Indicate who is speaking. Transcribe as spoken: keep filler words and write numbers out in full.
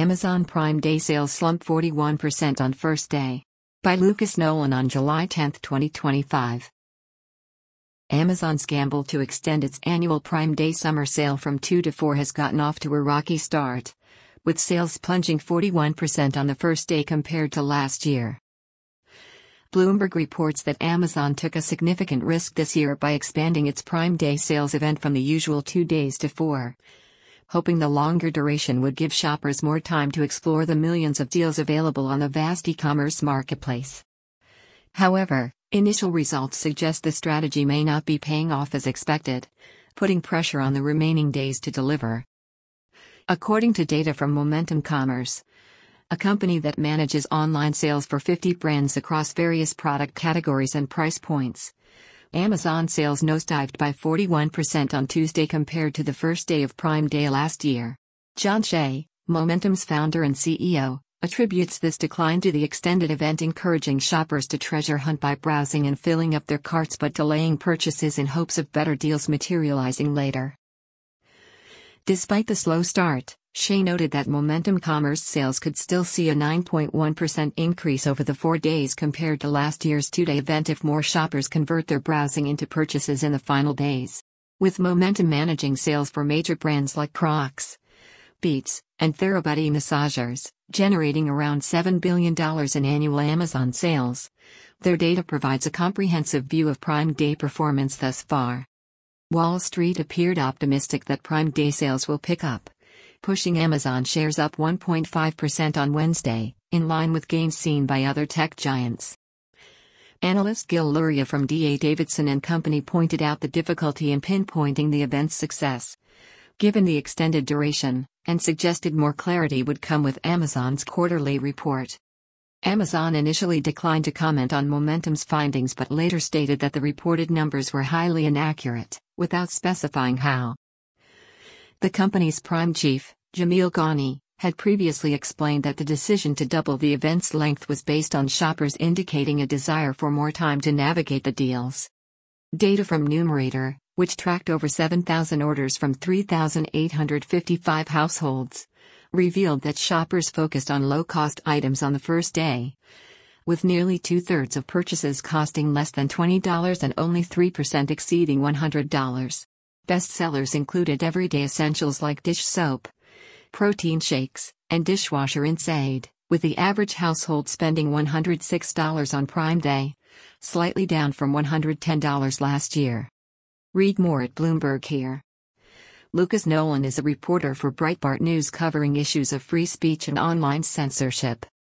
Speaker 1: Amazon Prime Day sales slump forty-one percent on first day. By Lucas Nolan on July tenth, twenty twenty-five. Amazon's gamble to extend its annual Prime Day summer sale from two to four has gotten off to a rocky start, with sales plunging forty-one percent on the first day compared to last year. Bloomberg reports that Amazon took a significant risk this year by expanding its Prime Day sales event from the usual two days to four, hoping the longer duration would give shoppers more time to explore the millions of deals available on the vast e-commerce marketplace. However, initial results suggest the strategy may not be paying off as expected, putting pressure on the remaining days to deliver. According to data from Momentum Commerce, a company that manages online sales for fifty brands across various product categories and price points, Amazon sales nosedived by forty-one percent on Tuesday compared to the first day of Prime Day last year. John Shea, Momentum's founder and C E O, attributes this decline to the extended event encouraging shoppers to treasure hunt by browsing and filling up their carts but delaying purchases in hopes of better deals materializing later. Despite the slow start, Shea noted that Momentum Commerce sales could still see a nine point one percent increase over the four days compared to last year's two-day event if more shoppers convert their browsing into purchases in the final days. With Momentum managing sales for major brands like Crocs, Beats, and Therabody massagers, generating around seven billion dollars in annual Amazon sales, their data provides a comprehensive view of Prime Day performance thus far. Wall Street appeared optimistic that Prime Day sales will pick up, pushing Amazon shares up one point five percent on Wednesday, in line with gains seen by other tech giants. Analyst Gil Luria from D A Davidson and Company pointed out the difficulty in pinpointing the event's success, given the extended duration, and suggested more clarity would come with Amazon's quarterly report. Amazon initially declined to comment on Momentum's findings but later stated that the reported numbers were highly inaccurate, without specifying how. The company's Prime chief, Jamil Ghani, had previously explained that the decision to double the event's length was based on shoppers indicating a desire for more time to navigate the deals. Data from Numerator, which tracked over seven thousand orders from three thousand eight hundred fifty-five households, revealed that shoppers focused on low-cost items on the first day, with nearly two-thirds of purchases costing less than twenty dollars and only three percent exceeding one hundred dollars. Bestsellers included everyday essentials like dish soap, protein shakes, and dishwasher rinse aid, with the average household spending one hundred six dollars on Prime Day, slightly down from one hundred ten dollars last year. Read more at Bloomberg here. Lucas Nolan is a reporter for Breitbart News covering issues of free speech and online censorship.